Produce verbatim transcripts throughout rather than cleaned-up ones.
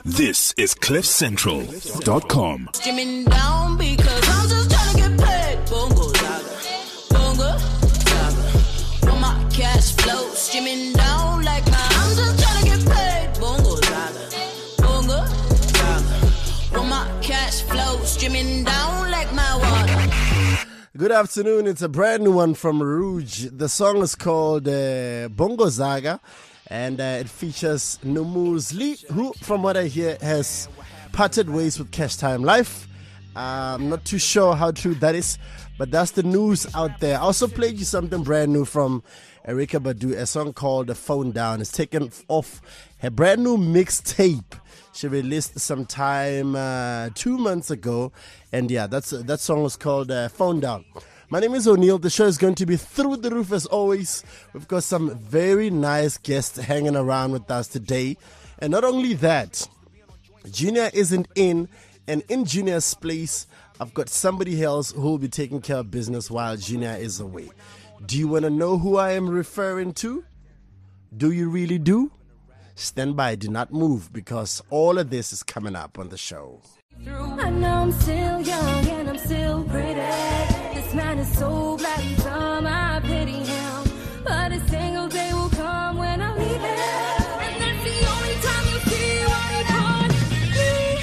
This is cliff central dot com. Skimming down because I'm just trying to get paid. Bongo zaga, bongo zaga. Want my cash flow skimming down like my. I'm just trying to get paid. Bongo zaga, bongo zaga. Want my cash flow skimming down like my water. Good afternoon. It's a brand new one from Rouge. The song is called uh, Bongo Zaga, and uh, it features Nomuzli, who, from what I hear, has parted ways with Cash Time Life. Uh, I'm not too sure how true that is, but that's the news out there. I also played you something brand new from Erykah Badu, a song called The Phone Down. It's taken off her brand new mixtape. She released some time uh, two months ago, and yeah, that's that song was called uh, Phone Down. My name is O'Neill. The show is going to be through the roof as always. We've got some very nice guests hanging around with us today, and not only that, Junior isn't in, and in Junior's place, I've got somebody else who will be taking care of business while Junior is away. Do you want to know who I am referring to? Do you really do? Stand by, do not move, because all of this is coming up on the show. I know I'm still young and I'm still pretty. This man is so black, so I pity him. But a single day will come when I leave him, and that's the only time you see what he taught me.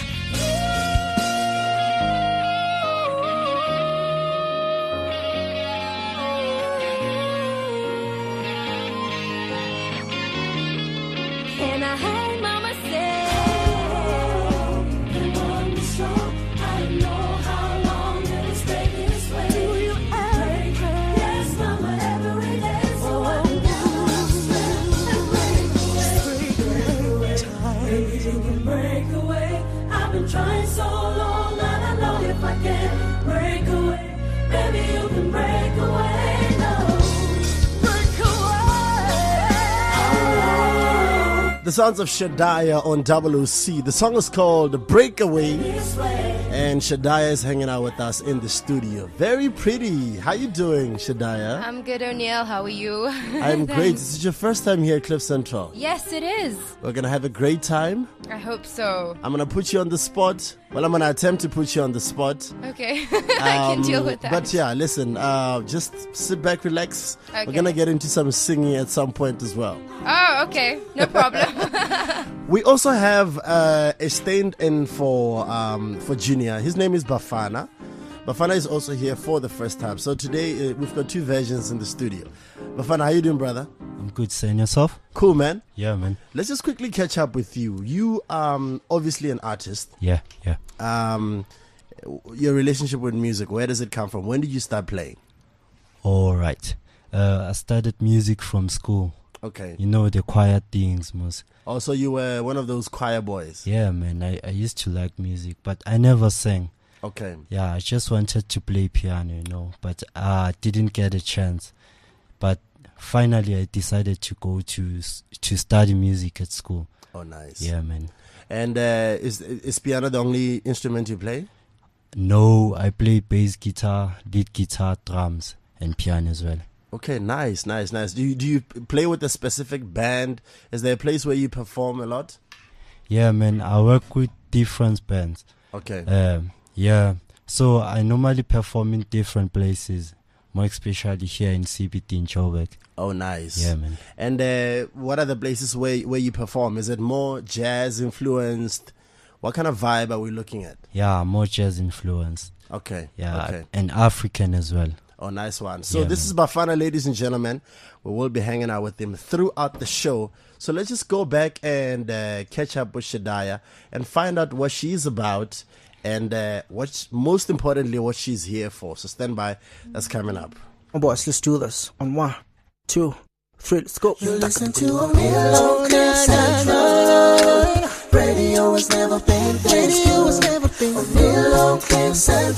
And I had mama say, trying so long that I know if I can break away, baby, you can break away, no, break away. The sounds of Shadaya on double O C. The song is called Breakaway, and Shadaya is hanging out with us in the studio. Very pretty. How you doing, Shadaya? I'm good, O'Neill. How are you? I'm great. This is your first time here at Cliff Central. Yes, it is. We're going to have a great time. I hope so. I'm going to put you on the spot. Well, I'm going to attempt to put you on the spot. Okay. I can deal with that. But yeah, listen, uh, just sit back, relax. Okay. We're going to get into some singing at some point as well. Oh, okay. No problem. We also have uh, a stand-in for, um, for Junior. His name is Bafana. Bafana is also here for the first time. So today uh, we've got two versions in the studio. Bafana, how you doing, brother? I'm good, saying yourself? Cool, man. Yeah, man. Let's just quickly catch up with you. You um obviously an artist. Yeah, yeah. Um, your relationship with music, where does it come from? When did you start playing? All right. Uh, I started music from school. Okay. You know, the choir things most. Also, you were one of those choir boys. Yeah, man. I, I used to like music, but I never sang. Okay. Yeah, I just wanted to play piano, you know, but I uh, didn't get a chance. But finally, I decided to go to to study music at school. Oh, nice. Yeah, man. And uh, is is piano the only instrument you play? No, I play bass guitar, lead guitar, drums, and piano as well. Okay, nice, nice, nice. Do you do you play with a specific band? Is there a place where you perform a lot? Yeah, man. I work with different bands. Okay. Um, yeah. So I normally perform in different places, more especially here in C B D in Joburg. Oh, nice. Yeah, man. And uh, what are the places where where you perform? Is it more jazz influenced? What kind of vibe are we looking at? Yeah, more jazz influenced. Okay. Yeah, Okay. and African as well. Oh, nice one. So Yeah, this man. is Bafana, ladies and gentlemen. We will be hanging out with him throughout the show. So let's just go back and uh, catch up with Shadaya and find out what she's about and uh, what, most importantly, what she's here for. So stand by. That's coming up. Oh, boys, let's do this. On one, two, three, let's go. You listen to a real Cliff Central. Radio has never been this Radio has never been A real Cliff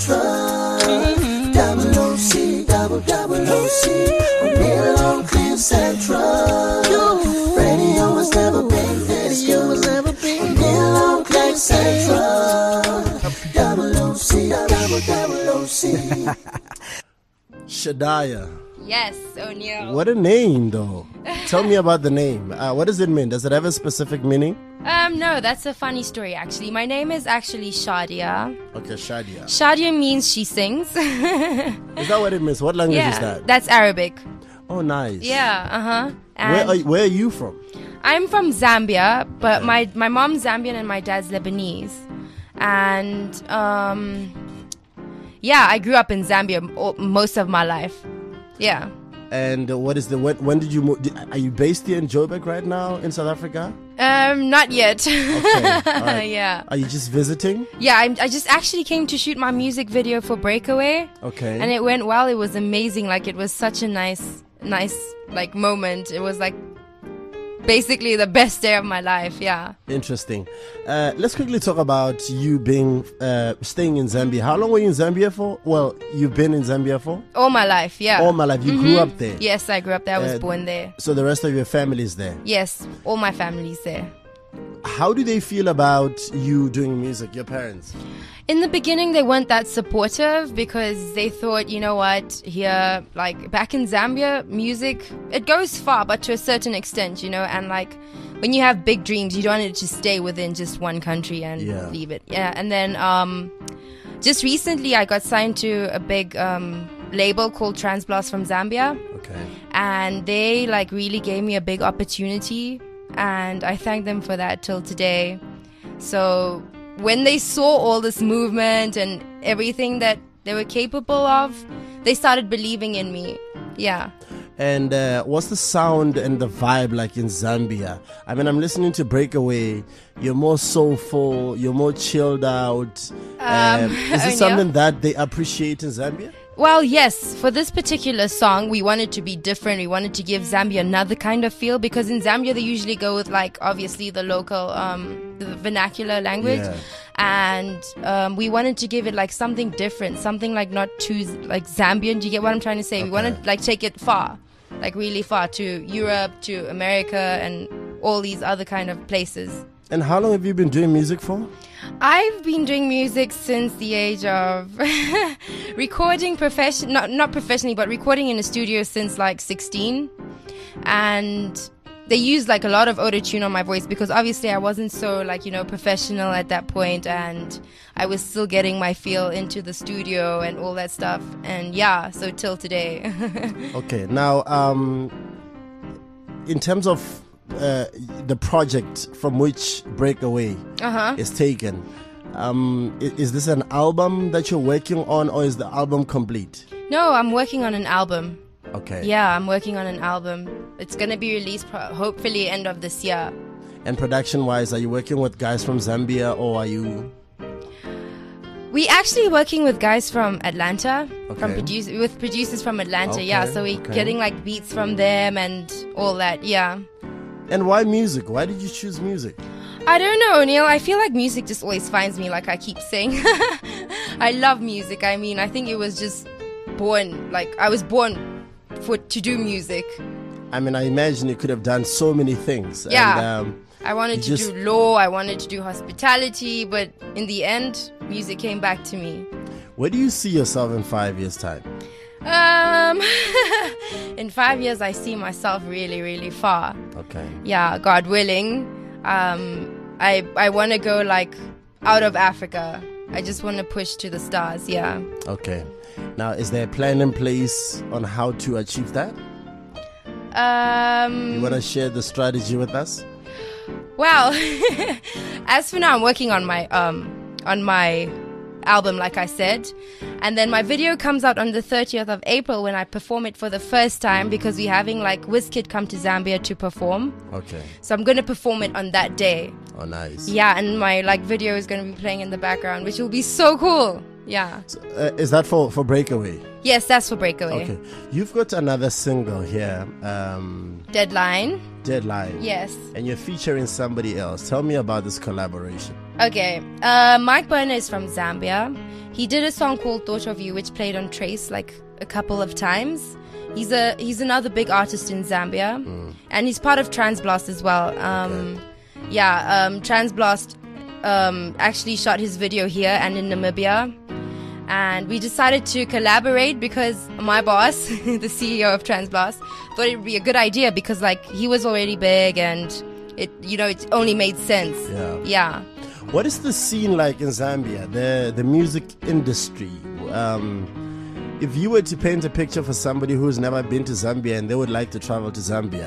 Central. Double O C, double double O C. A real Cliff Central. Radio has never been this good. A real Cliff Central. Double O C, double double O C. Shadaya. Yes, O'Neill. What a name, though. Tell me about the name. Uh, what does it mean? Does it have a specific meaning? Um, no, that's a funny story, actually. My name is actually Shadia. Okay, Shadia. Shadia means she sings. Is that what it means? What language yeah, is that? that's Arabic. Oh, nice. Yeah, uh-huh. Where And are, you- where are you from? I'm from Zambia, but my, my mom's Zambian and my dad's Lebanese. And, um, yeah, I grew up in Zambia all, most of my life. Yeah. And uh, what is the when, when did you move? Did, are you based here in Joburg right now in South Africa? Um, not yet. Okay, all right. Yeah. Are you just visiting? Yeah, I, I just actually came to shoot my music video for Breakaway. Okay. And it went well. It was amazing. Like, it was such a nice, nice, like, moment. It was, like, basically the best day of my life. Yeah. Interesting. Uh, let's quickly talk about you being uh, staying in Zambia. How long were you in Zambia for? Well, you've been in Zambia for All my life, yeah. all my life. You grew up there. Yes, I grew up there. I was Uh, born there. So the rest of your family is there. Yes, all my family's there. How do they feel about you doing music? Your parents? In the beginning, they weren't that supportive because they thought, you know what, here, like back in Zambia, music, it goes far, but to a certain extent, you know, and like when you have big dreams, you don't want it to stay within just one country and Yeah. leave it. Yeah. And then um, just recently, I got signed to a big um, label called Transblast from Zambia. Okay. And they like really gave me a big opportunity, and I thank them for that till today. So when they saw all this movement and everything that they were capable of, they started believing in me. Yeah. And uh, what's the sound and the vibe like in Zambia? I mean, I'm listening to Breakaway. You're more soulful. You're more chilled out. Um, is O'Neill? it something that they appreciate in Zambia? Well, yes, for this particular song, we wanted to be different. We wanted to give Zambia another kind of feel, because in Zambia, they usually go with, like, obviously the local, um, the vernacular language. Yeah. And um, we wanted to give it, like, something different, something, like, not too, like, Zambian. Do you get what I'm trying to say? We Okay. wanted, like, take it far, like, really far, to Europe, to America, and all these other kind of places. And how long have you been doing music for? I've been doing music since the age of recording profession, not not professionally, but recording in a studio since like sixteen. And they used like a lot of auto-tune on my voice because obviously I wasn't so like, you know, professional at that point, and I was still getting my feel into the studio and all that stuff. And yeah, so till today. Okay. Now, um, in terms of uh, the project from which Breakaway Uh-huh. is taken, um, i- is this an album that you're working on, or is the album complete? No, I'm working on an album. Okay. Yeah, I'm working on an album. It's going to be released pro- hopefully end of this year. And production-wise, are you working with guys from Zambia, or are you? We actually working with guys from Atlanta, from Okay. produce with producers from Atlanta. Yeah, Okay, so we okay. getting like beats from them and all that. Yeah. And why music? Why did you choose music? I don't know, Neil. I feel like music just always finds me, like I keep saying. I love music. I mean, I think it was just born, like I was born for to do music. I mean, I imagine you could have done so many things. Yeah. And, um, I wanted to You just- do law, I wanted to do hospitality, but in the end, music came back to me. where do you see yourself in five years' time? Um, in five years, I see myself really, really far. Okay. Yeah, God willing. Um, I I want to go like out of Africa. I just want to push to the stars. Yeah. Okay. Now, is there a plan in place on how to achieve that? Um. You want to share the strategy with us? Well, as for now, I'm working on my um on my album, like I said, and then my video comes out on the thirtieth of April when I perform it for the first time, because we're having like WizKid come to Zambia to perform. Okay. So I'm gonna perform it on that day. Oh, nice. Yeah, and my like video is gonna be playing in the background, which will be so cool. Yeah. So, uh, is that for, for Breakaway? Yes, that's for Breakaway. Okay. You've got another single here, um, Deadline. Deadline. Yes. And you're featuring somebody else. Tell me about this collaboration. Okay. Uh, Mike Burner is from Zambia. He did a song called Thought of You, which played on Trace like a couple of times. He's a he's another big artist in Zambia, Mm. and he's part of Transblast as well. Um, Yeah, um, Transblast um, actually shot his video here and in Namibia, And we decided to collaborate because my boss, the C E O of Transblast, thought it would be a good idea because like he was already big and it, you know, it only made sense. Yeah. Yeah. What is the scene like in Zambia? The the music industry. Um, if you were to paint a picture for somebody who's never been to Zambia and they would like to travel to Zambia,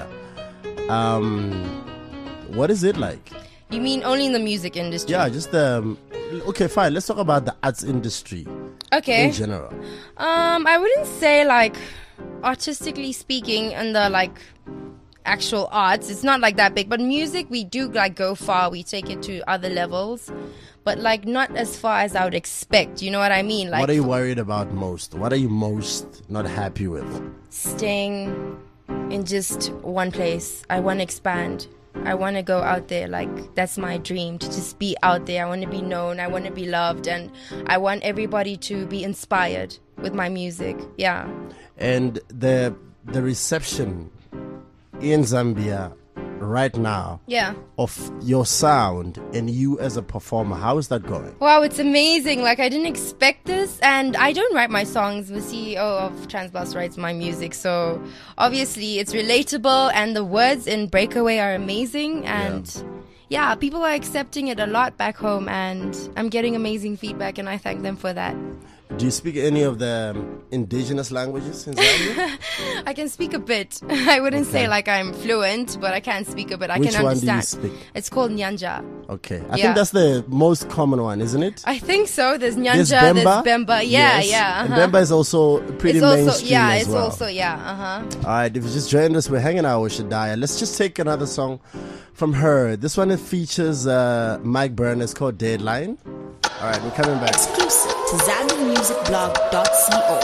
um, what is it like? You mean only in the music industry? Yeah, just um, okay, fine. Let's talk about the arts industry. Okay. In general. Um, I wouldn't say like artistically speaking in the like actual arts, it's not like that big. But music, we do like go far. We take it to other levels, but like not as far as I would expect. You know what I mean? Like, what are you worried about most? What are you most not happy with? Staying in just one place. I want to expand. I want to go out there. Like, that's my dream, to just be out there. I want to be known. I want to be loved. And I want everybody to be inspired with my music. Yeah. And the the reception in Zambia right now, yeah, of your sound and you as a performer, how is that going? Wow, it's amazing. Like, I didn't expect this, and I don't write my songs. The C E O of Transblast writes my music, so obviously it's relatable, and the words in Breakaway are amazing, and yeah, yeah people are accepting it a lot back home, and I'm getting amazing feedback, and I thank them for that. Do you speak any of the um, indigenous languages in Zambia? I can speak a bit. I wouldn't Okay. say like I'm fluent, but I can speak a bit. I Which can one do you understand. speak? It's called Nyanja. Okay. I Yeah. think that's the most common one, isn't it? I think so. There's Nyanja, There's there's Bemba. Bemba. Yeah, Yes. yeah. And uh-huh. Bemba is also pretty it's also, mainstream yeah, as it's well. also, yeah, uh-huh. All right, if you just joined us, we're hanging out with Shadaya. Let's just take another song from her. This one, it features uh, Mike Byrne. It's called Deadline. All right, we're coming back. Exclusive to Zambia Music Blog dot co.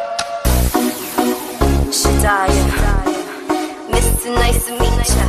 Shadaya, Mister Nice to meet ya.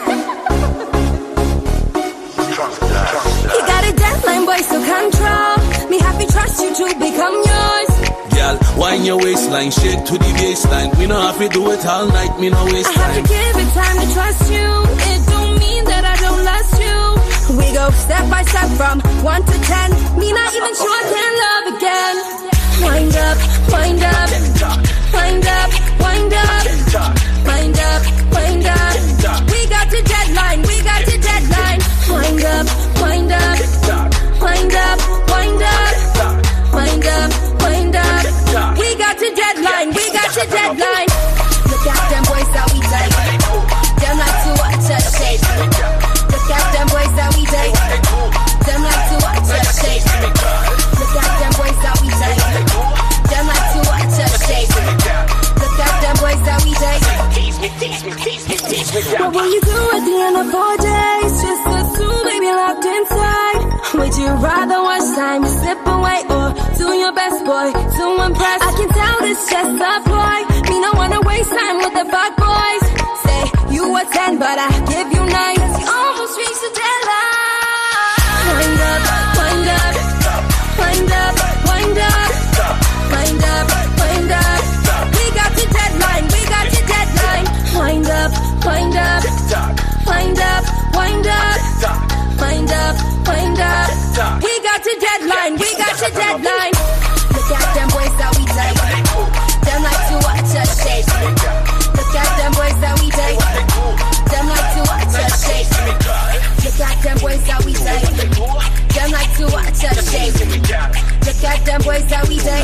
You got a deadline, boy, so control me. Happy trust you to become yours. Girl, wind your waistline, shake to the baseline. We don't have to do it all night, me no waste I have to time. give it time to trust you. It don't mean that I don't lust you. We go step by step from one to ten. Me not even sure I can love again. Wind up, wind up, wind up, wind up, wind up, wind up. We got the deadline, we got the deadline. Wind up, wind up, wind up, wind up, wind up, wind up. We got the deadline, we got the deadline. Look at them boys that we date. Them like to watch us shake. Look at them boys that we date. Them like to watch us shake. Look at them boys that we date. Them like to watch us shake. Look at them boys that we date. What will you do at the end of four days? Just us two, baby, locked inside. Would you rather watch time slip away or do your best, boy, to impress? I can tell this just a ploy. Me no wanna waste time with the fuck boys. Say you a ten, but I give you nine. You almost reached the deadline. Wind up, wind up, wind up, wind up, wind up, wind up. We got the deadline, we got the deadline. Wind up, wind up, wind up, wind up, wind up, wind up. We got the deadline, we got the deadline. Look at them boys that we date. Them like to watch us shake. Look at them boys that we date. Them like to watch us shake. Look at them boys that we date. Them like to watch us shake. Look at them boys that we date.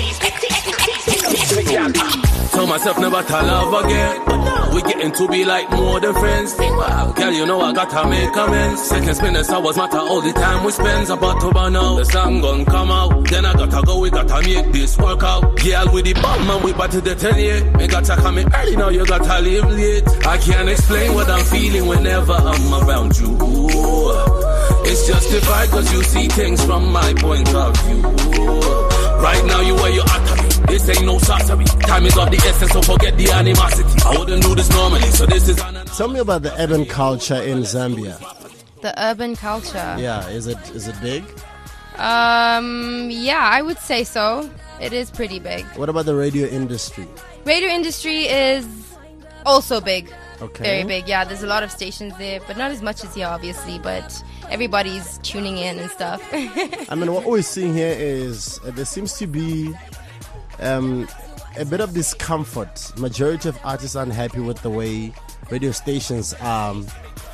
Tell myself never to love again. We getting to be like more than friends. Wow, girl, you know I gotta make amends. Second spinners hours matter all the time we spend. About to burn out, the sun gon' come out. Then I gotta go, we gotta make this work out. Girl, with the bomb man, we about to the ten year. Me gotta come in early now, you gotta leave late. I can't explain what I'm feeling whenever I'm around you. It's justified cause you see things from my point of view. Right now you where you at to me. This ain't no sorcery. Time is of the essence, so forget the animosity. I wouldn't do this normally, so this is an... Tell me about the urban culture in Zambia. The urban culture. Yeah, is it is it big? Um, yeah, I would say so. It is pretty big. What about the radio industry? Radio industry is also big. Okay. Very big. Yeah, there's a lot of stations there, but not as much as here, obviously. But everybody's tuning in and stuff. I mean, what we're seeing here is uh, there seems to be um, a bit of discomfort. Majority of artists are unhappy with the way radio stations um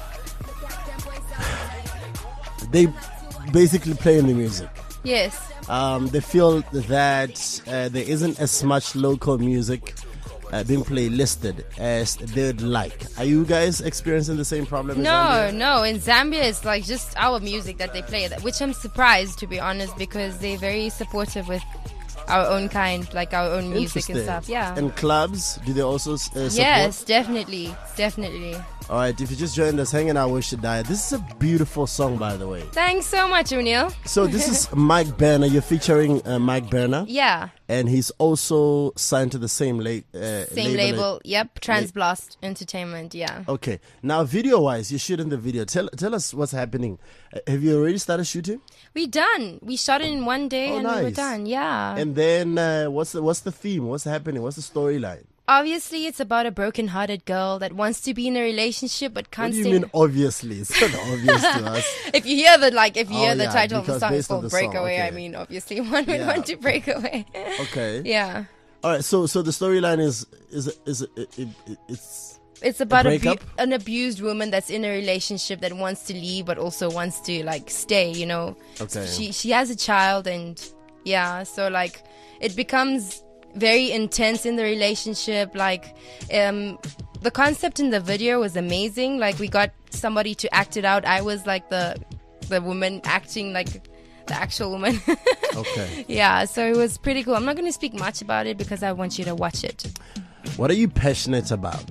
they basically play the music. Yes. Um, they feel that uh, there isn't as much local music uh, being playlisted as they'd like. Are you guys experiencing the same problem? in No, Zambia? no. In Zambia, it's like just our music that they play, which I'm surprised, to be honest, because they're very supportive with our own kind, like our own music and Interesting. stuff. Yeah. And clubs, do they also uh, support? Yes, definitely, definitely. All right, if you just joined us, hanging out with Shadaya. This is a beautiful song, by the way. Thanks so much, Unil. So this is Mike Berner. You're featuring uh, Mike Berner. Yeah. And he's also signed to the same la- uh, Same label. Yep. Transblast Entertainment. Yeah. Okay. Now, video-wise, you're shooting the video. Tell tell us what's happening. Uh, have you already started shooting? We done. We shot it in one day Oh, and we were nice. done. Yeah. And then uh, what's the what's the theme? What's happening? What's the storyline? Obviously, it's about a broken-hearted girl that wants to be in a relationship but What can't do you stay. mean? Obviously, it's not obvious to us. If you hear the like, if you Oh, hear the yeah, title of the because song, it's based on called the song, Breakaway. I okay. mean, obviously, one would Yeah. want to break away. Okay. Yeah. All right. So so the storyline is is is it, it, it, it's It's about a breakup? bu- an abused woman that's in a relationship that wants to leave but also wants to like stay, you know. Okay. She she has a child and yeah, so like it becomes very intense in the relationship. Like um the concept in the video was amazing. Like we got somebody to act it out. I was like the the woman acting like the actual woman. okay. Yeah, so it was pretty cool. I'm not going to speak much about it because I want you to watch it. What are you passionate about?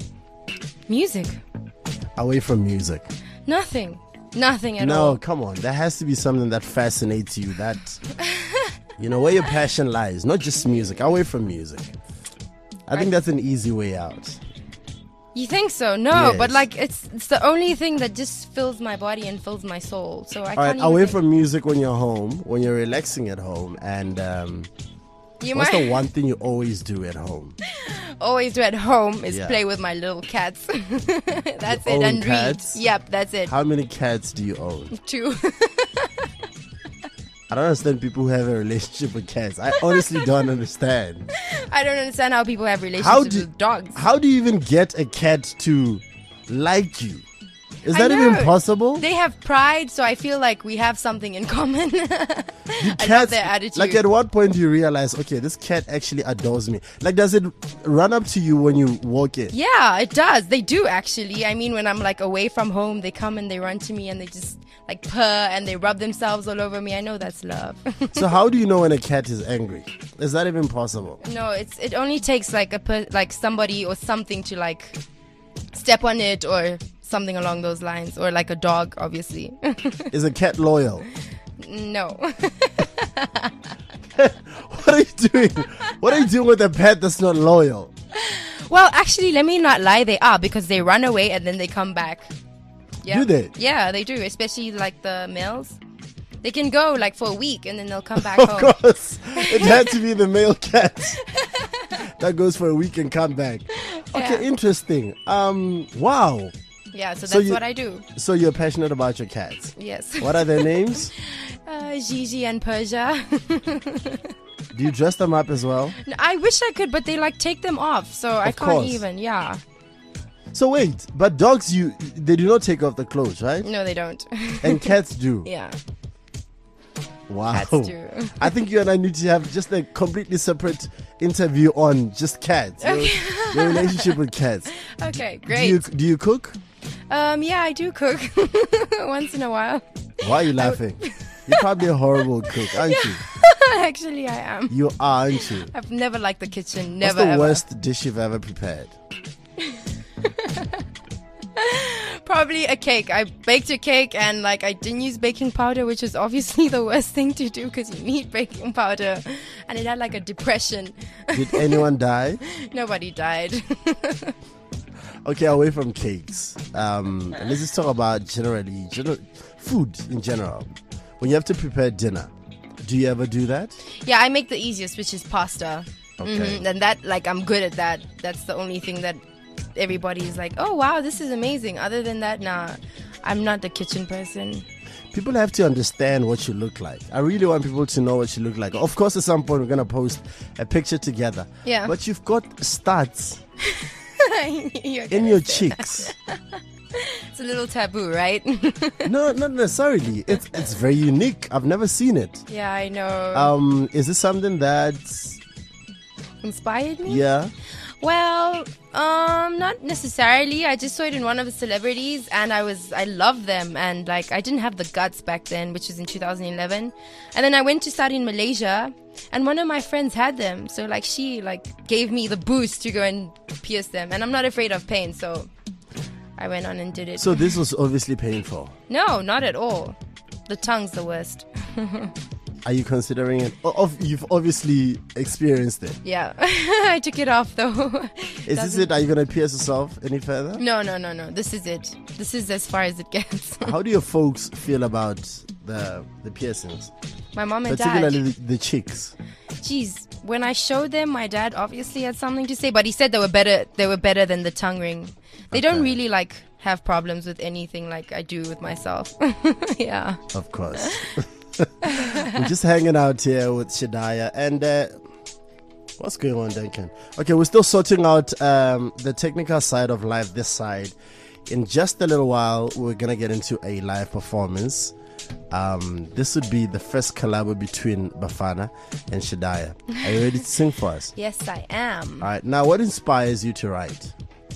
Music. Away from music. Nothing. Nothing at No, all. come on. There has to be something that fascinates you. That you know where your passion lies. Not just music. Away from music. I think that's an easy way out. You think so? No, Yes. but like it's it's the only thing that just fills my body and fills my soul. So I All can't right. even Away think- from music when you're home, when you're relaxing at home, and um, you what's might the one thing you always do at home? always do at home is Yeah. play with my little cats. That's You it. own And cats? read. Yep, that's it. How many cats do you own? Two. I don't understand people who have a relationship with cats. I honestly don't understand. I don't understand how people have relationships How do with dogs. how do you even get a cat to like you? Is I that even know. possible? They have pride, so I feel like we have something in common. Do I love cats- their attitude. Like at what point do you realize, okay, this cat actually adores me? Like, does it run up to you when you walk in? Yeah, it does. They do actually. I mean, when I'm like away from home, they come and they run to me and they just like purr and they rub themselves all over me. I know that's love. So how do you know when a cat is angry? Is that even possible? No, it's it only takes like a per, like somebody or something to like step on it or something along those lines, or like a dog, obviously. Is a cat loyal? No. What are you doing? What are you doing with a pet that's not loyal? Well, actually, let me not lie. They are, because they run away and then they come back. Yeah. Do they? Yeah, they do. Especially like the males. They can go like for a week and then they'll come back Of home. course. It had to be the male cat. That goes for a week and come back. Okay, Yeah. interesting. Um, wow. Yeah, so that's So you- what I do. So you're passionate about your cats. Yes. What are their names? Uh, Gigi and Persia. Do you dress them up as well? No, I wish I could, but they like take them off, so I Of can't course. even. Yeah. So wait, but dogs, you they do not take off the clothes, right? No, they don't. And cats do. Yeah. Wow. Cats do. I think you and I need to have just a completely separate interview on just cats. Your, your relationship with cats. Okay, Do great. you do you cook? Um, yeah, I do cook once in a while. Why are you laughing? You're probably a horrible cook, aren't you? Actually, I am. You are, aren't you? I've never liked the kitchen. What's Never the ever. worst dish you've ever prepared? Probably a cake. I baked a cake and like I didn't use baking powder, which is obviously the worst thing to do because you need baking powder. And it had like a depression. Did anyone die? Nobody died. Okay, away from cakes. Um, let's just talk about generally, general, food in general. When you have to prepare dinner, do you ever do that? Yeah, I make the easiest, which is pasta. Okay. Mhm. And that, like, I'm good at that. That's the only thing that everybody's like, oh, wow, this is amazing. Other than that, nah. I'm not the kitchen person. People have to understand what you look like. I really want people to know what you look like. Of course, at some point, we're going to post a picture together. Yeah. But you've got studs You're in gonna your say- cheeks. It's a little taboo, right? No, not necessarily. It's it's very unique. I've never seen it. Yeah, I know. Um, is this something that, Inspired me? yeah? Well, um, not necessarily. I just saw it in one of the celebrities, and I was, I loved them, and like I didn't have the guts back then, which was in two thousand eleven. And then I went to study in Malaysia, and one of my friends had them, so like she like gave me the boost to go and pierce them, and I'm not afraid of pain, so I went on and did it. So this was obviously painful. No, not at all. The tongue's the worst. Are you considering it? O- of- You've obviously experienced it. Yeah, I took it off though. Is this Doesn't- it? Are you going to pierce yourself any further? No, no, no, no. This is it. This is as far as it gets. How do your folks feel about the the piercings? My mom and Particularly dad. the, the cheeks. Jeez, when I showed them, my dad obviously had something to say, but he said they were better. They were better than the tongue ring. They don't Okay. really like have problems with anything like I do with myself. Yeah. Of course. We're just hanging out here with Shadaya. And uh, what's going on, Duncan? Okay, we're still sorting out um, the technical side of life this side. In just a little while, we're going to get into a live performance. Um, this would be the first collab between Bafana and Shadaya. Are you ready to sing for us? Yes, I am. All right. Now, what inspires you to write?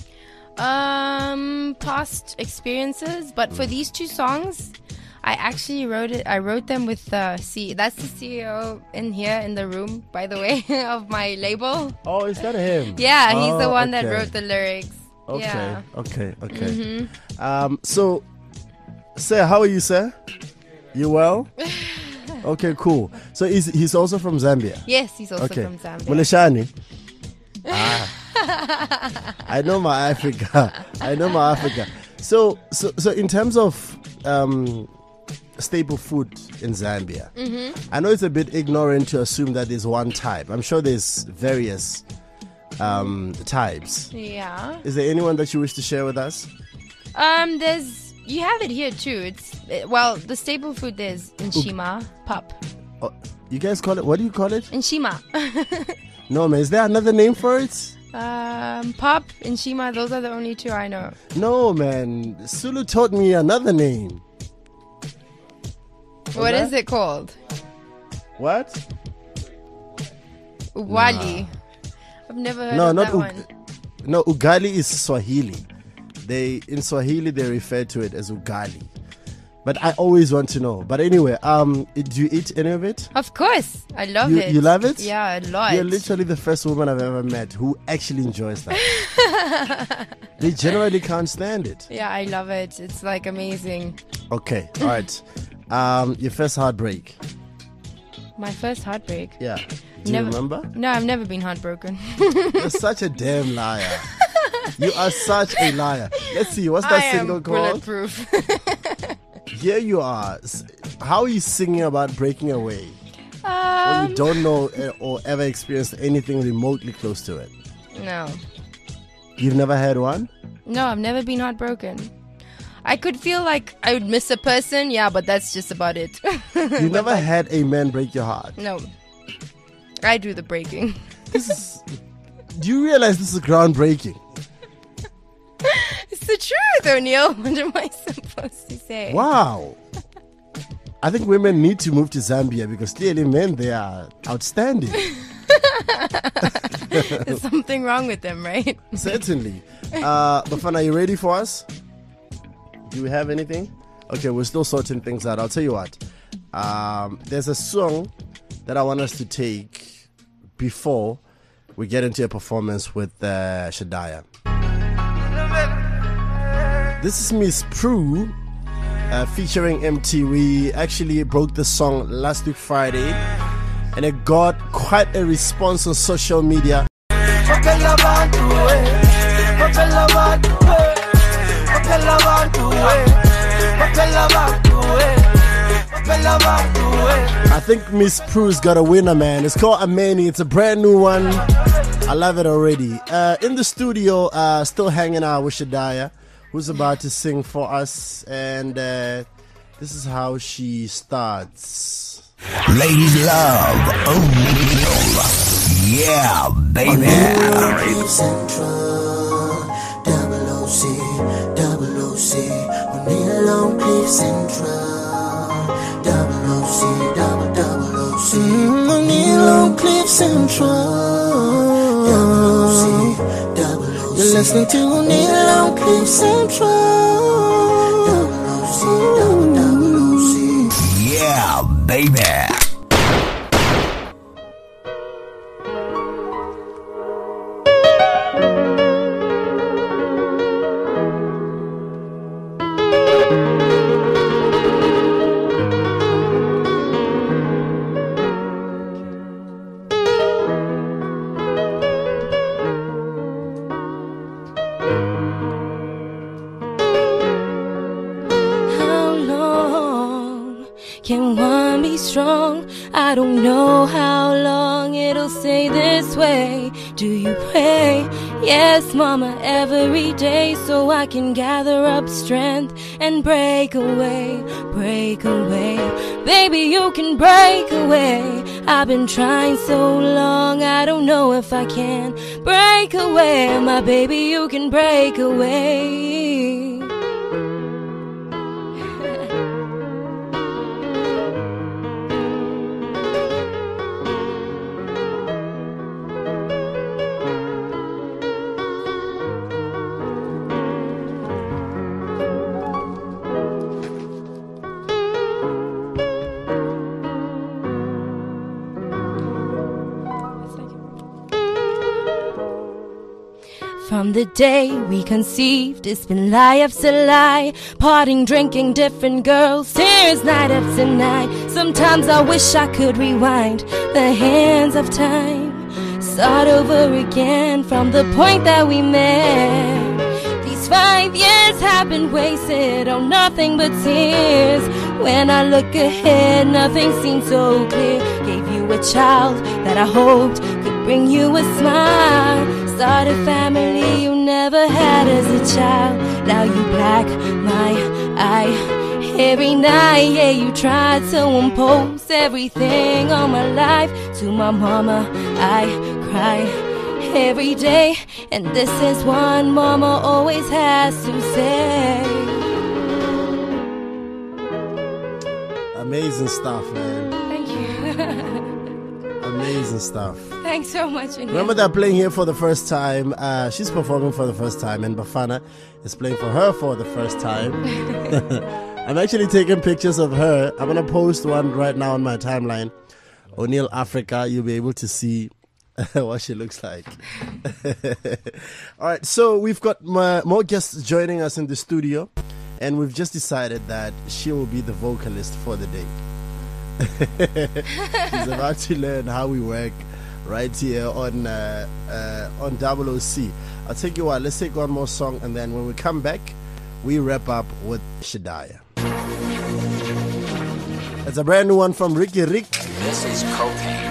Um, past experiences, but for these two songs, I actually wrote it. I wrote them with the C. That's the C E O in here in the room, by the way, of my label. Oh, is that him? Yeah, he's the Oh, one that okay. wrote the lyrics. Okay, Yeah. okay, okay. Um, so, sir, how are you, sir? You well? Okay, cool. So he's he's also from Zambia. Yes, he's also Okay. from Zambia. Muleshani. Ah. I know my Africa. I know my Africa. So, so, so in terms of um, staple food in Zambia, I know it's a bit ignorant to assume that there's one type. I'm sure there's various um, types. Yeah. Is there anyone that you wish to share with us? Um, there's you have it here too. It's uh, well, the staple food there's nshima pop. Oh, you guys call it, what do you call it? Nshima. No, man, is there another name for it? um, pop nshima. Those are the only two I know. No, man. Sulu taught me another name. What that? is it called? What? Uwali. I've never heard No, of not that Ug- one. No, ugali is Swahili. They in Swahili they refer to it as ugali. But I always want to know. But anyway, um, do you eat any of it? Of course, I love You- it. you love it? Yeah, a lot. You're literally the first woman I've ever met who actually enjoys that. They generally can't stand it. Yeah, I love it. It's like amazing. Okay, all right. Um, your first heartbreak. My first heartbreak. Yeah. Do Never- you remember? No, I've never been heartbroken. You're such a damn liar. You are such a liar. Let's see, what's I that am single called? bulletproof. Here you are. S- How are you singing about breaking away when um, you don't know uh, or ever experienced anything remotely close to it? no, You've never had one? no, I've never been heartbroken. I could feel like I would miss a person, yeah, but that's just about it. You never had a man break your heart? No, I do the breaking. This is. Do you realize this is groundbreaking? It's the truth, O'Neill. What am I supposed to say? Wow. I think women need to move to Zambia because clearly men, they are outstanding. There's something wrong with them, right? Certainly. Uh, Bafana, are you ready for us? Do we have anything? Okay, we're still sorting things out. I'll tell you what. Um, there's a song that I want us to take before we get into a performance with uh, Shadaya. This is Miss Prue uh, featuring M T. We actually broke the song last week Friday, and it got quite a response on social media. I think Miss Prue's got a winner, man. It's called Amani. It's a brand new one. I love it already. Uh, in the studio, uh, still hanging out with Shadaya. who's about to sing for us, and uh, this is how she starts. Ladies love O'Neal. Yeah, baby. Cliff Central, double O C, double O C, O'Neal on Cliff Central, double O C, double double O C, O'Neal on Cliff Central, double O C, double O C. You're listening to O'Neal on Cliff Central, double O C, double double O C. Yeah, baby. Can one be strong? I don't know how long it'll stay this way. Do you pray? Yes, mama, every day, so I can gather up strength and break away, break away. Baby, you can break away. I've been trying so long, I don't know if I can break away. My baby, you can break away. From the day we conceived, it's been lie after lie, partying, drinking, different girls, tears night after night. Sometimes I wish I could rewind the hands of time, start over again from the point that we met. These five years have been wasted on nothing but tears. When I look ahead, nothing seems so clear. Gave you a child that I hoped could bring you a smile. Started family you never had as a child. Now you black my eye every night. Yeah, you tried to impose everything on my life. To my mama I cry every day, and this is one mama always has to say. Amazing stuff, man. Thank you. Amazing stuff. Thanks so much. India. Remember, they're playing here for the first time. Uh, she's performing for the first time, and Bafana is playing for her for the first time. I'm actually taking pictures of her. I'm going to post one right now on my timeline. O'Neal Africa, you'll be able to see what she looks like. All right, so we've got more, more guests joining us in the studio, and we've just decided that she will be the vocalist for the day. She's about to learn how we work right here on uh, uh, on Double O C. I'll take you out. Let's take one more song, and then when we come back, we wrap up with Shadaya. It's a brand new one from Ricky Rick. This is cocaine.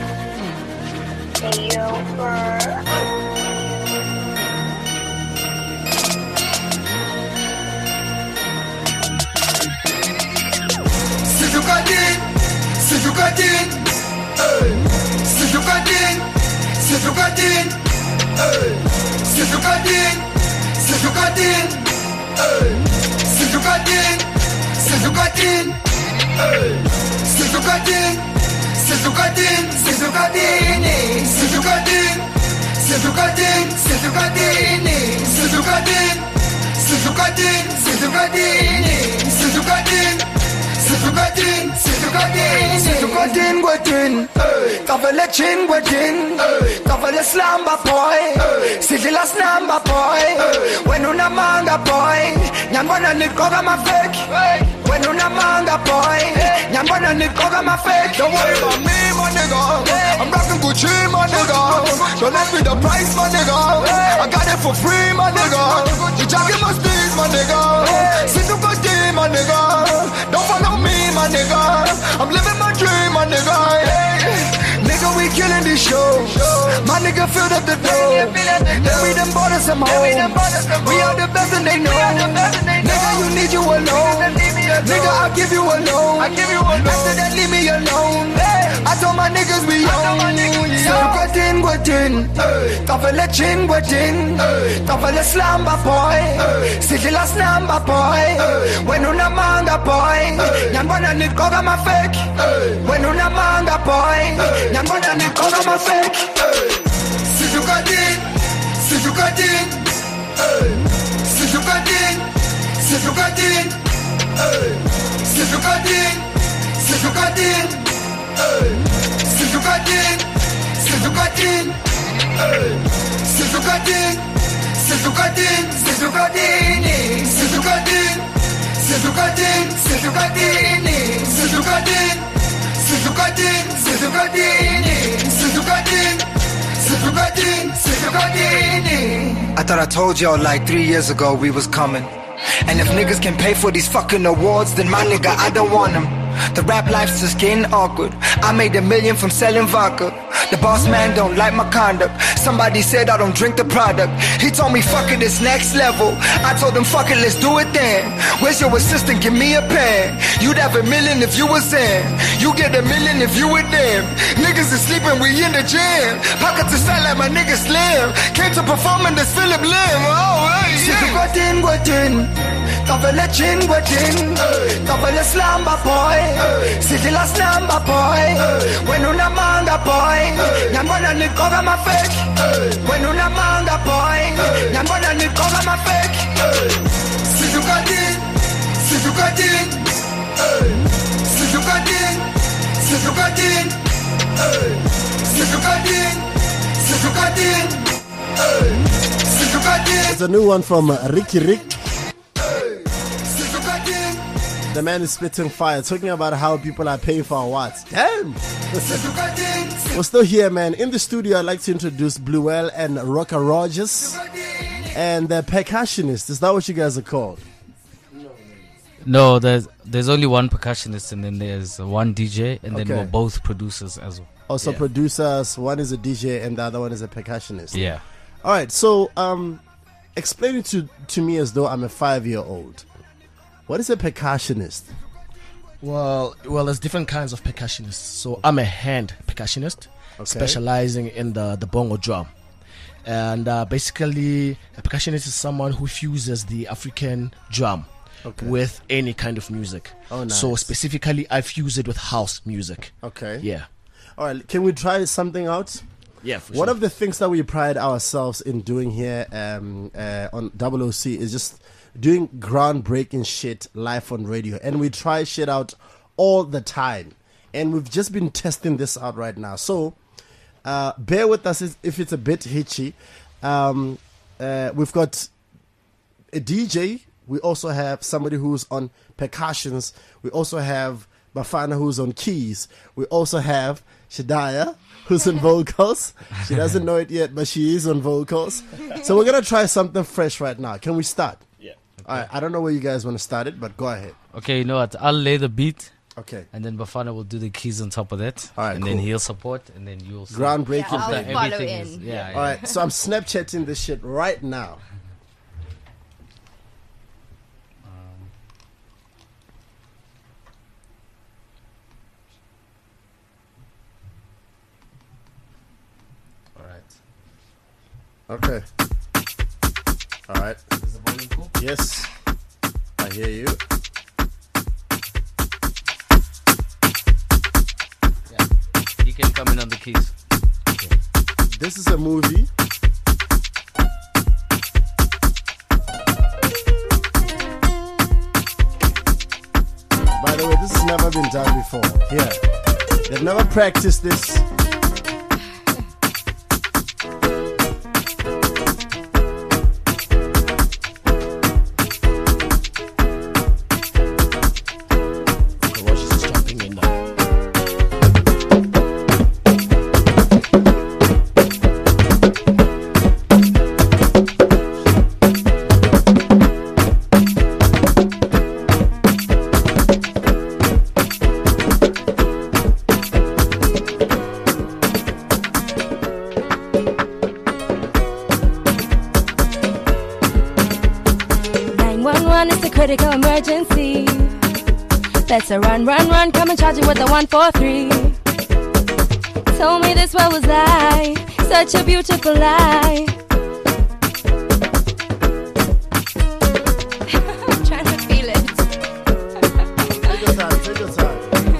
Sejugadin, Sejugadin, Sejugadin, Sejugadin, Sejugadin, Sejugadin, Sejugadin, Sejugadin, Sejugadin, Sejugadin, Sejugadin, Sejugadin, Sejugadin, Sejugadin, Sejugadin, Sejugadin, Sejugadin, Sejugadin. Sejugadin, Sejugadin, Sejugadin, Sejugadin, Kavale chin, Sejugadin, Kavale slamba boy, Sigilas number boy, when una manga boy, Nyambana nikoga ma fake, when una manga boy, Nyambana nikoga ma fake. Don't worry about me, my nigga, I'm rockin' Gucci, my nigga, don't ask me the price, my nigga, I got it for free, my nigga, the jacket must be, my nigga, Sejugadin, my nigga, don't follow me, my nigga. I'm living my dream, my nigga. Hey. Nigga, we killing this show. My nigga nigga filled up the door. Then we done bought us some hoes. We are the best and they know. Nigga, you need you alone. Nigga, I'll give you alone. After that, leave me alone. I told my niggas we own. Sugatin, guatin. Tafele chin, guatin. Tafele slamba boy. Sikila snamba boy. When una manga boy. Nyambona nikoga ma fake. When una manga boy. Nyambona nikoga ma fake. Sugatin, sugatin. Sugatin, sugatin. Sugatin, sugatin. Sugatin, sugatin. Sugatin, sugatin. Sugatin, sugatin. Sugatin, sugatin. Sugatin, sugatin. Sugatin, sugatin. Sugatin, sugatin. I thought I told y'all like three years ago we was coming. And if niggas can pay for these fucking awards, then my nigga, I don't want them. The rap life's just getting awkward. I made a million from selling vodka. The boss man don't like my conduct. Somebody said I don't drink the product. He told me fuck it, it's next level. I told him fuck it, let's do it then. Where's your assistant? Give me a pen. You'd have a million if you was in. You get a million if you were them. Niggas is sleeping, we in the gym. Pockets is fat like my nigga Slim. Came to perform in this Philip Lim. Oh, hey, yeah. Tafele chin, guatin. Tafele slamba boy. Sikila snamba boy. When una manga boy. Nyambona nikoga ma fake. When una manga boy. Nyambona nikoga ma fake. Sugatin, sugatin. Sugatin, sugatin. Sugatin, sugatin. Sugatin. It's a new one from Ricky Rick. The man is spitting fire, talking about how people are paying for awards. Damn! We're still here, man. In the studio, I'd like to introduce Bluel and Rocker Rogers. And the percussionist. Is that what you guys are called? No, there's there's only one percussionist and then there's one D J and then Okay. we're both producers as well. Also Yeah. producers. One is a D J and the other one is a percussionist. Yeah. All right. So, um, explain it to, to me as though I'm a five-year-old. What is a percussionist? Well, well, there's different kinds of percussionists. So I'm a hand percussionist, Okay. specializing in the, the bongo drum. And uh, basically, a percussionist is someone who fuses the African drum Okay. with any kind of music. Oh, nice. So specifically, I fuse it with house music. Okay. Yeah. All right. Can we try something out? Yeah, for One sure. of the things that we pride ourselves in doing here um, uh, on double O C is just doing groundbreaking shit live on radio. And we try shit out all the time. And we've just been testing this out right now. So uh, bear with us if it's a bit hitchy. Um, uh, we've got a D J. We also have somebody who's on percussions. We also have Bafana who's on keys. We also have Shadaya who's on vocals. She doesn't know it yet, but she is on vocals. So we're going to try something fresh right now. Can we start? Yeah. All right. I don't know where you guys want to start it, but go ahead. Okay, you know what? I'll lay the beat. Okay. And then Bafana will do the keys on top of that. All right, and cool. then he'll support and then you'll see. Groundbreaking. Yeah, I'll thing. follow Everything in. is- yeah, yeah. All right. So I'm Snapchatting this shit right now. All right. Okay. All right. Is the volume cool? Yes. I hear you. Yeah. You can come in on the keys. This is a movie. By the way, this has never been done before. Here. They've never practiced this. Okay, watch this, it's jumping in now. critical emergency. Better run, run, run, come and charge it with the one four three. Told me this world was I, such a beautiful lie. I'm trying to feel it. Take your time, take your time.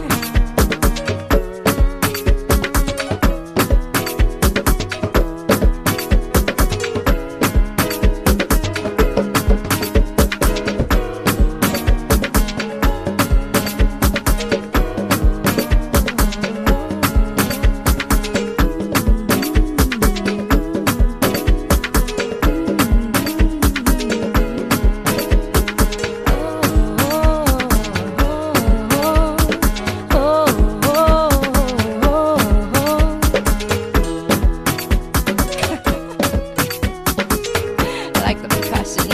I like the percussion.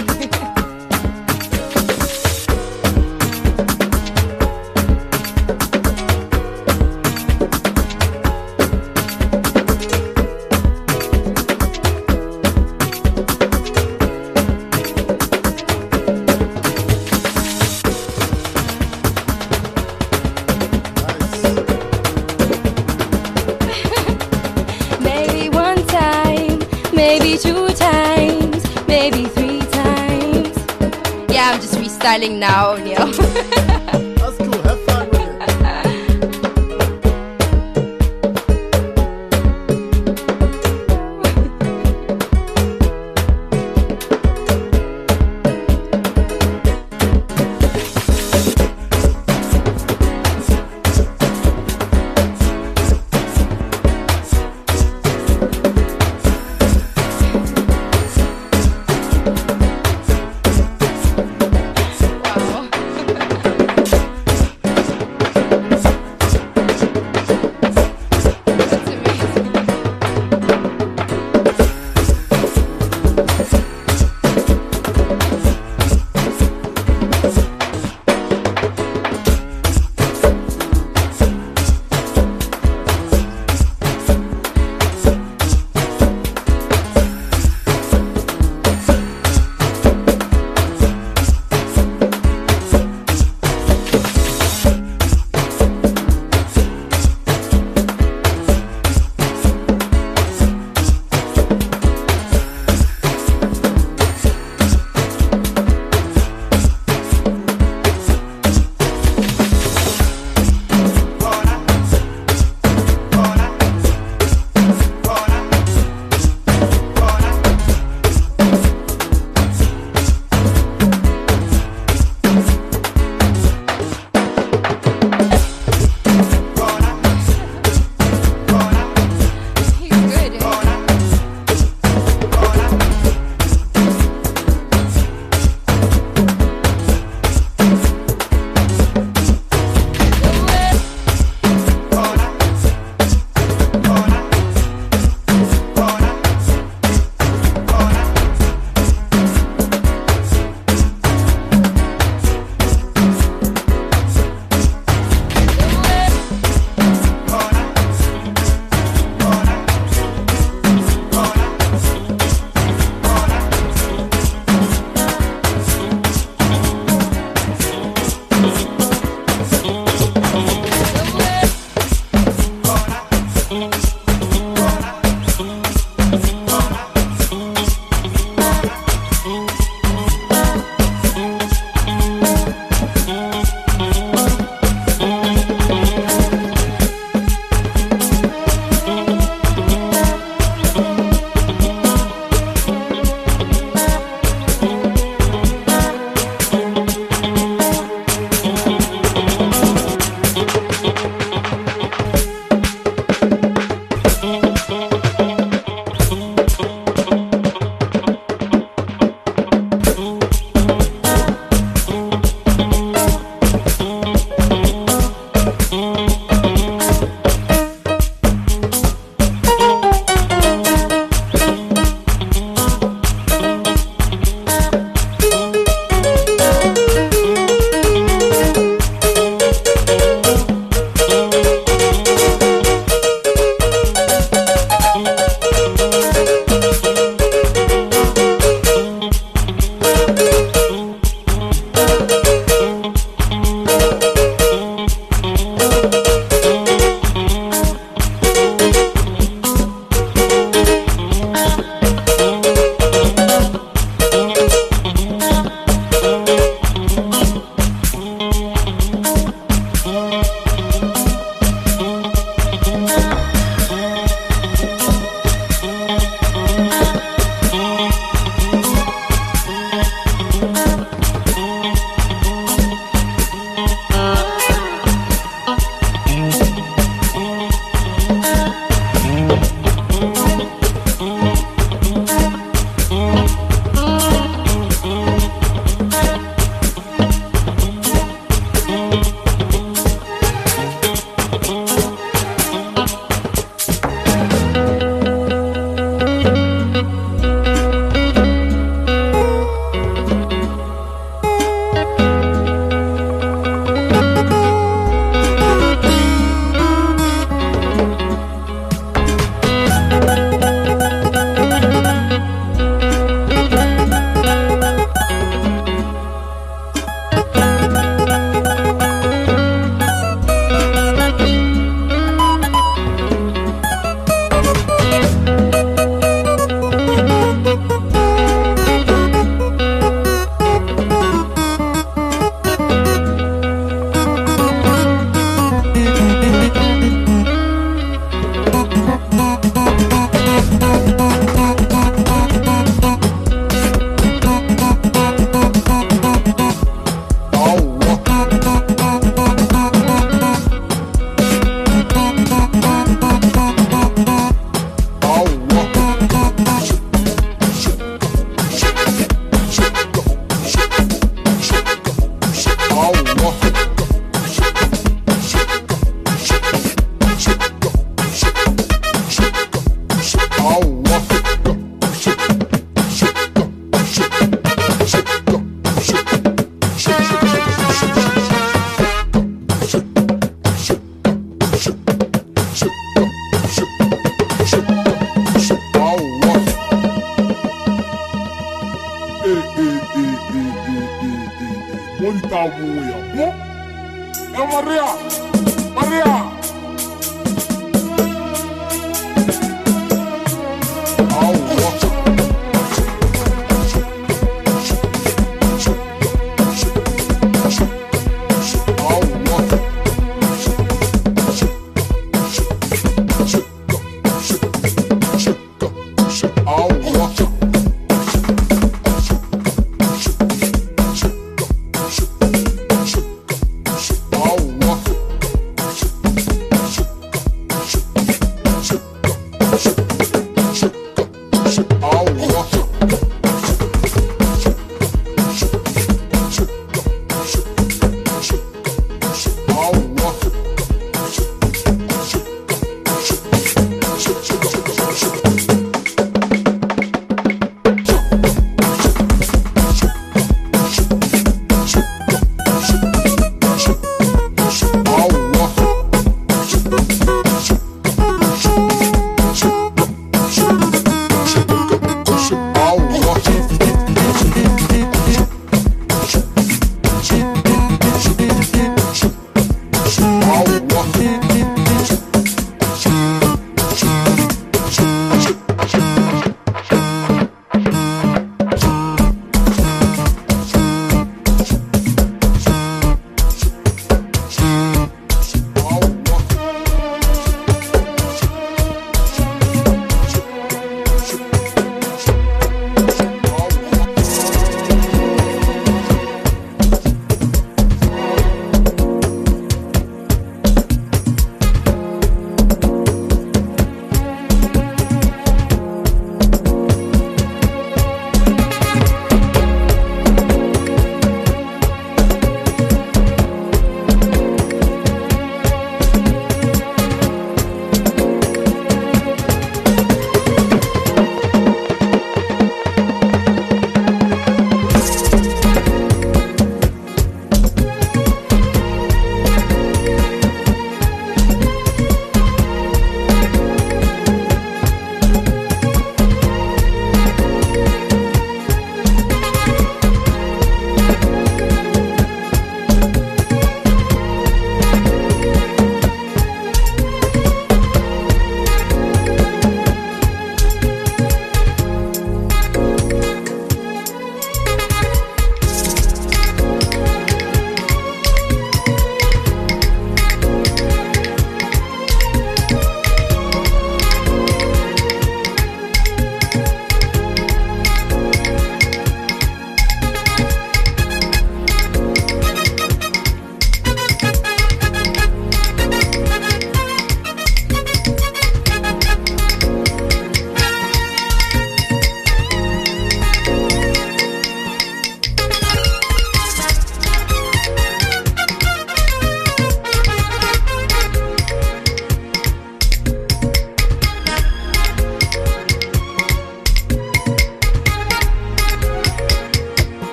Maybe one time, maybe two times, maybe three times. Yeah, I'm just freestyling now, Neil. That's cool. Have fun with it. Wow.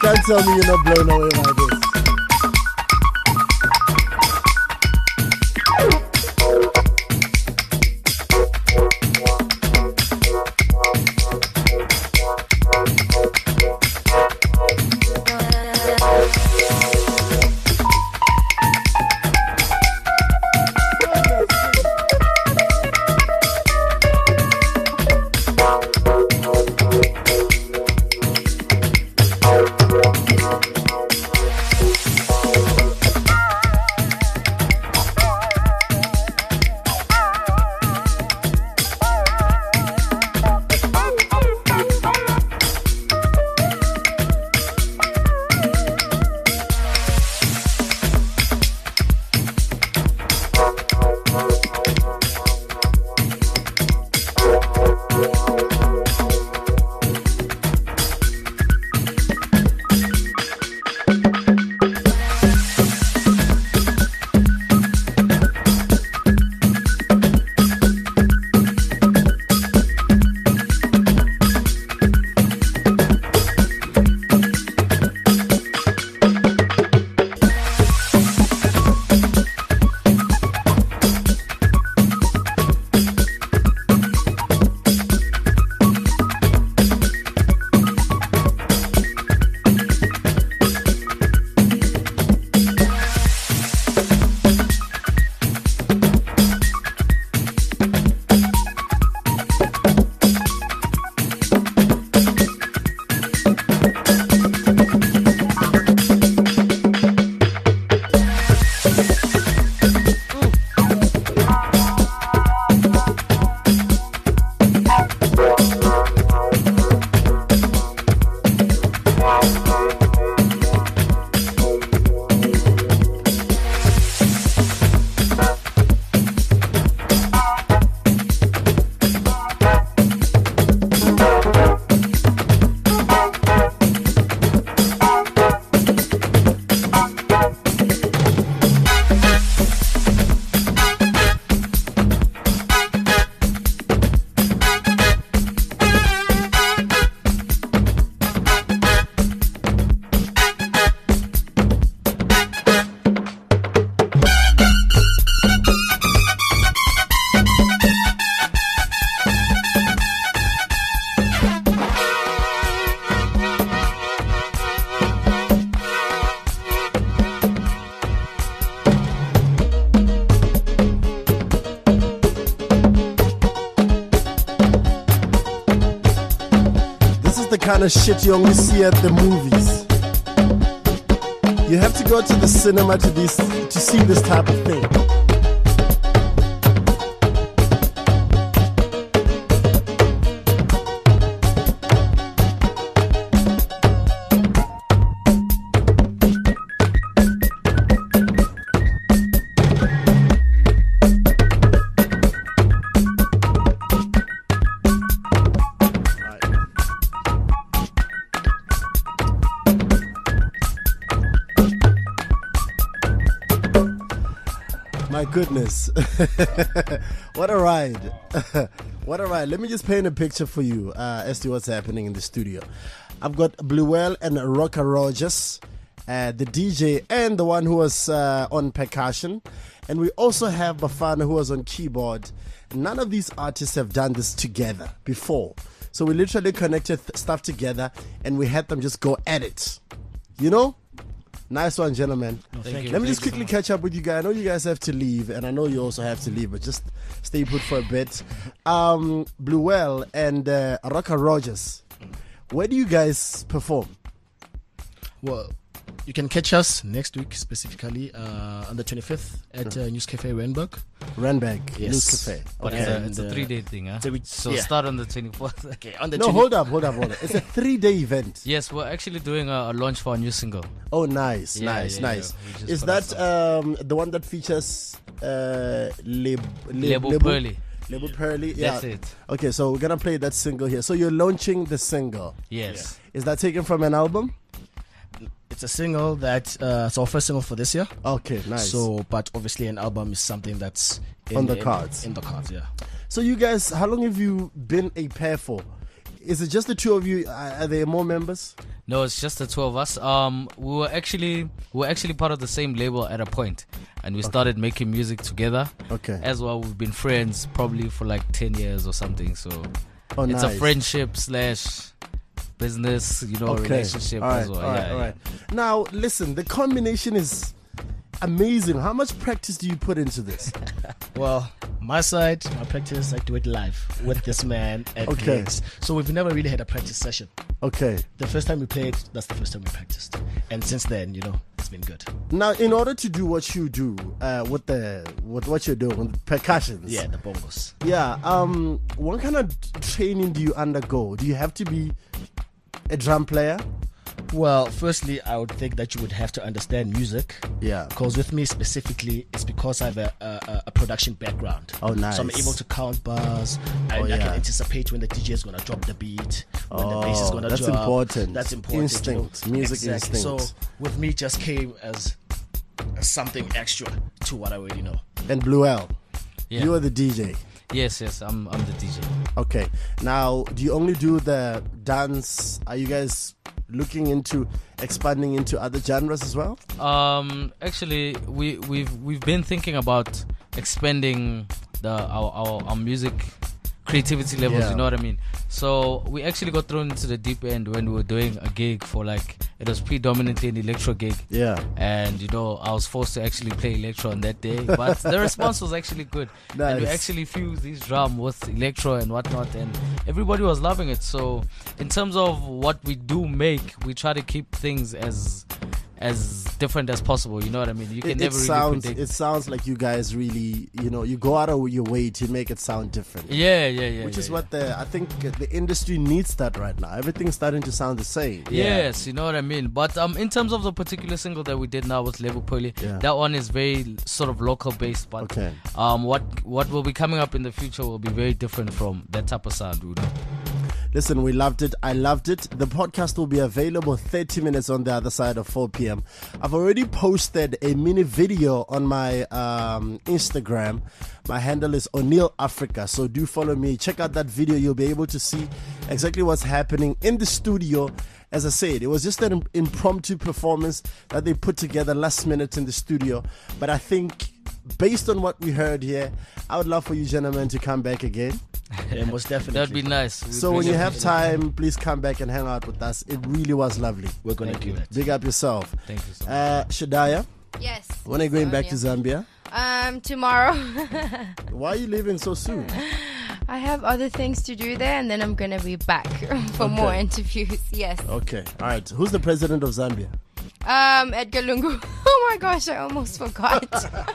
Can't tell me you're not blown away by this. Kind of shit you only see at the movies. You have to go to the cinema to this to see this type of thing. My goodness. What a ride. What a ride. Let me just paint a picture for you uh, as to what's happening in the studio. I've got Bluewell and Rocker Rogers, uh, the D J and the one who was uh, on percussion. And we also have Bafana who was on keyboard. None of these artists have done this together before. So we literally connected th- stuff together and we had them just go at it. You know? Nice one, gentlemen. Oh, thank you. Let me Thank just you quickly so catch up with you guys. I know you guys have to leave, and I know you also have to leave, but just stay put for a bit. Um, Bluewell and uh, Rocker Rogers, where do you guys perform? Well, you can catch us next week, specifically uh, on the twenty-fifth at uh, News Cafe Randburg. Randburg, Yes. News Cafe. But Okay. it's a, And, it's a uh, three-day thing, huh? so we- So yeah. start on the twenty-fourth. Okay, on the No, twenty hold up, hold up, hold up. It's a three-day event. Yes, we're actually doing a, a launch for our new single. Oh, nice, Yeah, nice, yeah, nice. yeah. We just Is put that out um, the one that features uh, Leb, Leb, Lebo Pearly. Lebo Pearly? Yeah. That's it. Okay, so we're going to play that single here. So you're launching the single. Yes. Is that taken from an album? It's a single that uh, it's our first single for this year. Okay, nice. So, but obviously, an album is something that's in, On the in- cards. In the cards, yeah. So you guys, how long have you been a pair for? Is it just the two of you? Are are there more members? No, it's just the two of us. Um, we were actually we were actually part of the same label at a point, and we started making music together. Okay. As well, we've been friends probably for like ten years or something. So Oh, it's nice. a friendship slash business, you know, Okay. relationship All right, as well. all right, yeah, all yeah. right. Now, listen, the combination is amazing. How much practice do you put into this? Well, my side, my practice, I do it live with this man at Okay. gigs. So we've never really had a practice session. Okay. The first time we played, that's the first time we practiced. And since then, you know, it's been good. Now, in order to do what you do uh, with the with what you're doing, with percussions, Yeah, the bongos. yeah. Um, what kind of training do you undergo? Do you have to be a drum player? Well, firstly, I would think that you would have to understand music. Yeah. Because with me specifically, it's because I have a, a, a production background. Oh, nice. So I'm able to count bars. I, Oh, I yeah. can anticipate when the D J is going to drop the beat, when the bass is Oh, going to that's drop. important. That's important. Instinct, you know. music Exactly. instinct. So with me, just came as something extra to what I already know. And Blue L, Yeah. you are the D J. Yes, yes, I'm I'm the D J. Okay. Now, do you only do the dance? Are you guys looking into expanding into other genres as well? Um, actually, we we've we've been thinking about expanding the our our, our music creativity levels. Yeah. You know what I mean? So we actually got thrown into the deep end when we were doing a gig for like it was predominantly an electro gig. Yeah. And you know, I was forced to actually play electro on that day, but the response was actually good. And we Nice. actually fused these drum with electro and whatnot, and everybody was loving it. So, in terms of what we do make, we try to keep things as as different as possible. You know what I mean? You can It, it never really sounds predict. it sounds like you guys really, you know, you go out of your way to make it sound different. Yeah, yeah, yeah. Which yeah, is yeah. what the I think the industry needs that right now. Everything's starting to sound the same. Yes, you know what I mean. But um, in terms of the particular single that we did now with Level Poly, Yeah. that one is very sort of local based. But Okay. um, what what will be coming up in the future will be very different from that type of sound. You know? Listen, we loved it. I loved it. The podcast will be available thirty minutes on the other side of four p.m. I've already posted a mini video on my um, Instagram. My handle is O'Neill Africa, so do follow me. Check out that video. You'll be able to see exactly what's happening in the studio. As I said, it was just an impromptu performance that they put together last minute in the studio. But I think, based on what we heard here, I would love for you gentlemen to come back again. Yeah, most definitely. That'd be nice. We'd So when really you have appreciate it. time, please come back and hang out with us. It really was lovely. We're going to Thank do you. that. Big up yourself. Thank you so much. Uh, Shadaya, Yes. when are you going back to Zambia? Um, tomorrow. Why are you leaving so soon? I have other things to do there, and then I'm gonna be back for more Okay. interviews. Yes. Okay, all right. Who's the president of Zambia? Um, Edgar Lungu. Oh my gosh, I almost forgot.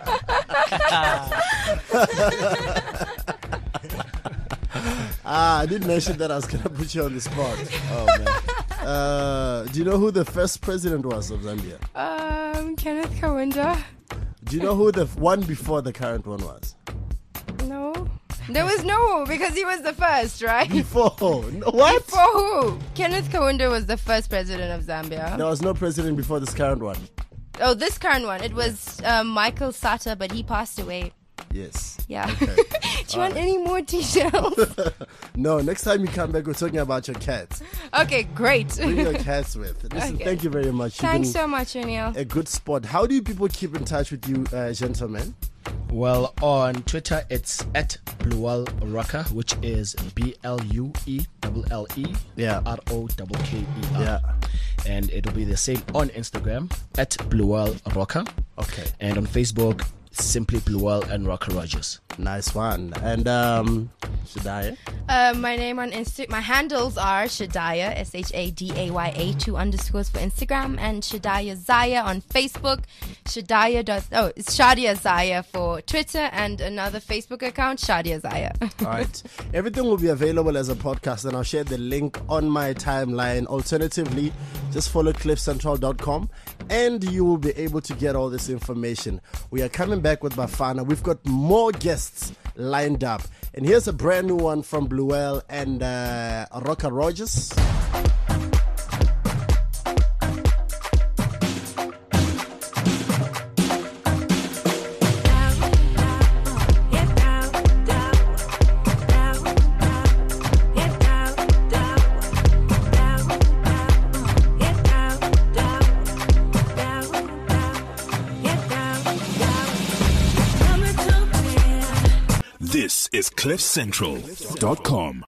Ah, I did mention that I was going to put you on the spot. Oh, man. Uh, do you know who the first president was of Zambia? um, Kenneth Kaunda. Do you know who the one before the current one was? No. There was no, because he was the first, right? Before. No, what? Before who? Kenneth Kaunda was the first president of Zambia. There was no president before this current one. Oh, this current one. It was um, Michael Sata, but he passed away. Yes. Yeah. Okay. Do you want any more details? No, next time you come back, we're talking about your cats. Okay, great. Bring your cats with. Listen, Okay. thank you very much. You've Thanks been so much, O'Neill. a good spot. How do people keep in touch with you, uh, gentlemen? Well, on Twitter, it's at Bluel Rocker, which is B L U E L L E Yeah. R O K K E R. Yeah. And it'll be the same on Instagram at Bluel Rocker. Okay. And on Facebook, simply Bluel and Rocker Rogers. Nice one. And um, Shadaya? Uh, my name on Insta, my handles are Shadaya, S H A D A Y A, two underscores for Instagram, and Shadaya Zaya on Facebook. Shadaya dot, oh, it's Shadia Zaya for Twitter, and another Facebook account, Shadia Zaya. All right. Everything will be available as a podcast, and I'll share the link on my timeline. Alternatively, just follow cliff central dot com and you will be able to get all this information. We are coming back with Bafana. We've got more guests lined up. And here's a brand new one from Bluel and uh, Rocker Rogers. Yeah. This is cliff central dot com.